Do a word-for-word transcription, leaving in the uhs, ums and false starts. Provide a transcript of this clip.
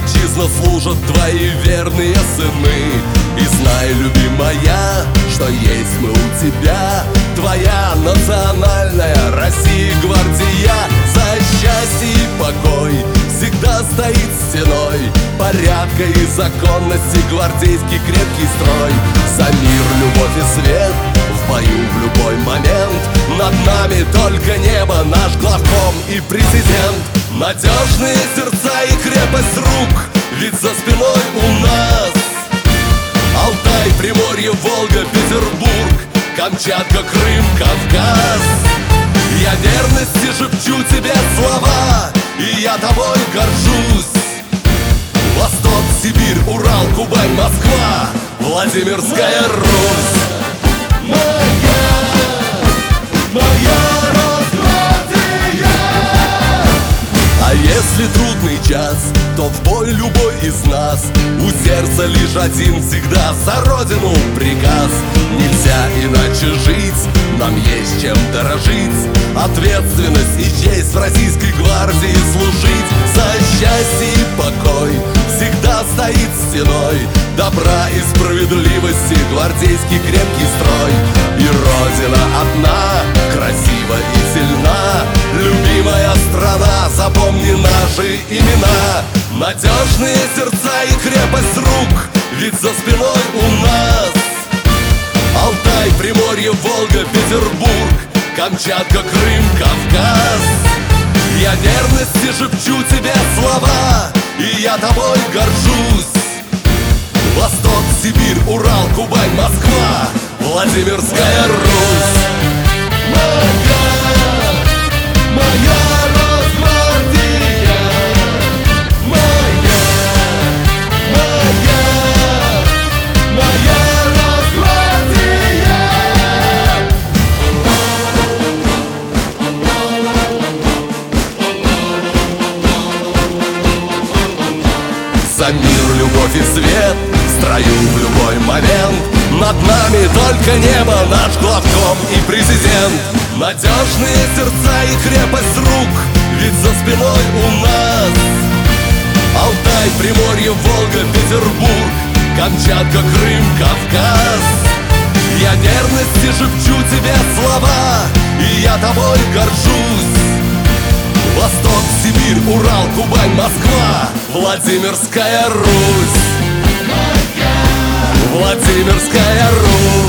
отчизна служат твои верные сыны. И знай, любимая, что есть мы у тебя. Твоя национальная Россия гвардия за счастье и покой всегда стоит стеной порядка и законности, гвардейский крепкий строй. За мир, любовь и свет в бою в любой момент. Над нами только небо, наш главком и президент. Надежные сердца и крепость рук, ведь за спиной у нас Алтай, Приморье, Волга, Петербург, Камчатка, Крым, Кавказ. Я верности шепчу тебе слова, и я тобой горжусь. Восток, Сибирь, Урал, Кубань, Москва, Владимирская Русь. Моя, моя Росгвардия. А если трудный час, то в бой любой из нас у сердца лишь один всегда за родину приказ. Нельзя иначе жить, нам есть чем дорожить. Ответственность и честь в российской гвардии служить. За счастье и покой всегда стоит стеной добра и справедливости гвардейский крепкий строй. И Родина одна, красива и сильна. Любимая страна, запомни наши имена. Надежные сердца и крепость рук, ведь за спиной у нас Алтай, Приморье, Волга, Петербург, Камчатка, Крым, Кавказ. Я верности шепчу тебе слова, и я тобой горжусь. Восток, Сибирь, Урал, Кубань, Москва, Владимирская Русь. Моя, моя Росгвардия. Моя, моя, моя Росгвардия. За мир, любовь и свет в строю в любой момент. Над нами только небо, наш главком и президент. Надежные сердца и крепость рук, ведь за спиной у нас Алтай, Приморье, Волга, Петербург, Камчатка, Крым, Кавказ. Я верности шепчу тебе слова, и я тобой горжусь. Восток, Сибирь, Урал, Кубань, Москва, Владимирская Русь. Владимирская Русь.